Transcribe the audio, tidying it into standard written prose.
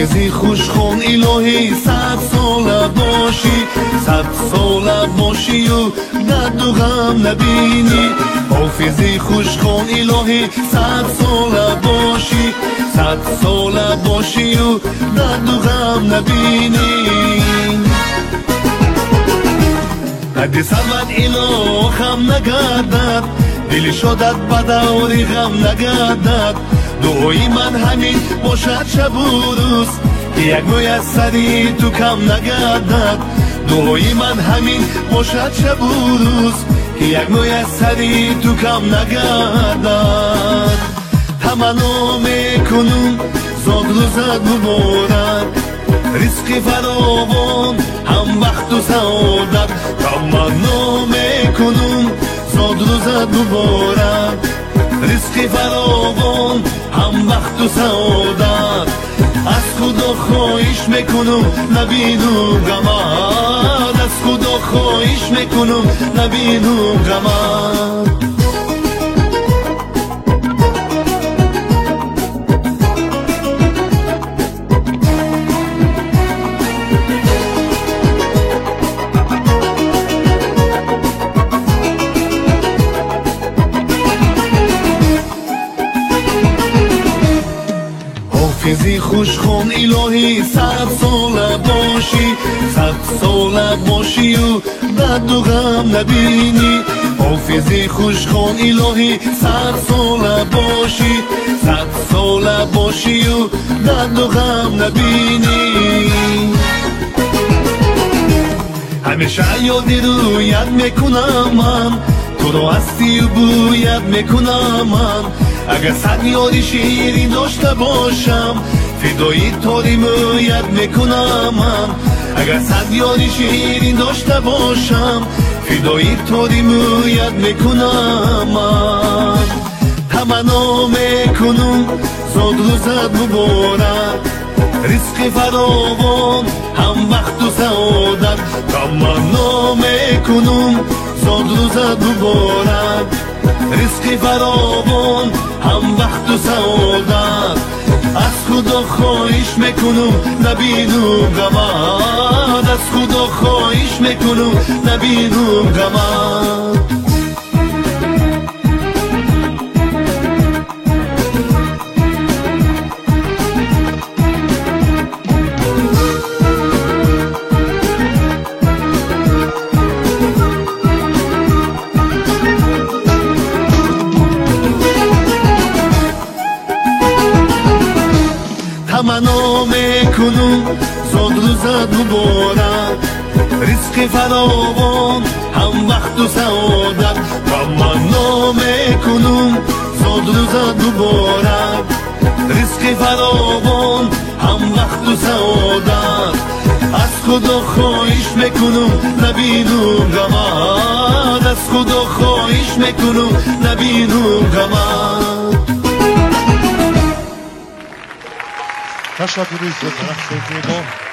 حافظی خوشخون الهی 100 ساله باشی 100 ساله باشی و درد و غم نبینی حافظی خوشخون الهی 100 ساله باشی 100 ساله باشی و درد و غم نبینی حدی سبت ایلو خم نگردد دلی شدت بدوری غم نگردد دعای من همین باشد شب و روز که یک موی از سری تو کم نگردد دعای من همین باشد شب و روز که یک موی از سری تو کم نگردد تمنا میکنم زاد روزت مبارک رزق فراوان هم وقت و سعادت تمنا میکنم زاد روزت مبارک رزق فراوان هم وقت و سعادت از خدا خواهش میکنم نبینم غمت از خدا خواهش میکنم نبینم غمت حافظی خوشخون الهی 100 ساله باشی 100 ساله باشی و درد و غم نبینی حافظی خوشخون الهی 100 ساله باشی 100 ساله باشی و درد و غم نبینی همیشه یادی رویت میکنم من تو رو هستی و بویت میکنم من اگر 100 یاری شیرین داشته باشم فدای طوری مویت میکنم من اگر 100 یاری شیرین داشته باشم فدای طوری مویت میکنم من تمنا میکنم زاد روزت مبارک رزق فراوان هم وقت و سعادت تمنا میکنم زاد روزت مبارک رزق فراوان هم وقت و سعادت از خدا خواهش میکنم نبینم غمت از خدا خواهش میکنم نبینم غمت تمنا میکنم زاد روزت مبارک رزق فراوان هم وقت و سعادت تمنا میکنم زاد روزت مبارک رزق فراوان هم وقت و سعادت از خدا خواهش میکنم نبینم غمت از خدا خواهش میکنم نبینم غمت تشکر از طرف